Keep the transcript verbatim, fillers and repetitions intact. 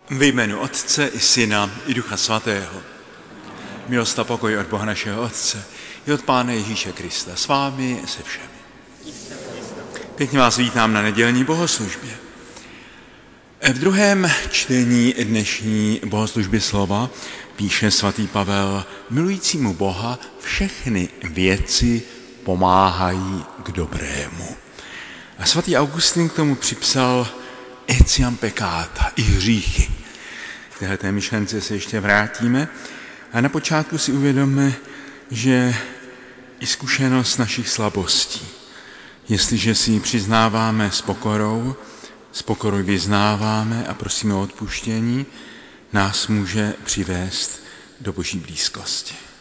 Ve jménu Otce i Syna i Ducha Svatého. Milost a pokoj od Boha našeho Otce i od Pána Ježíše Krista s vámi se všemi. Pěkně vás vítám na nedělní bohoslužbě. V druhém čtení dnešní bohoslužby slova píše svatý Pavel: milujícímu Boha všechny věci pomáhají k dobrému. A svatý Augustin k tomu připsal etiam peccata, i hříchy. K téhleté myšlence se ještě vrátíme a na počátku si uvědomme, že i zkušenost našich slabostí, jestliže si ji přiznáváme s pokorou, s pokorou vyznáváme a prosíme o odpuštění, nás může přivést do Boží blízkosti.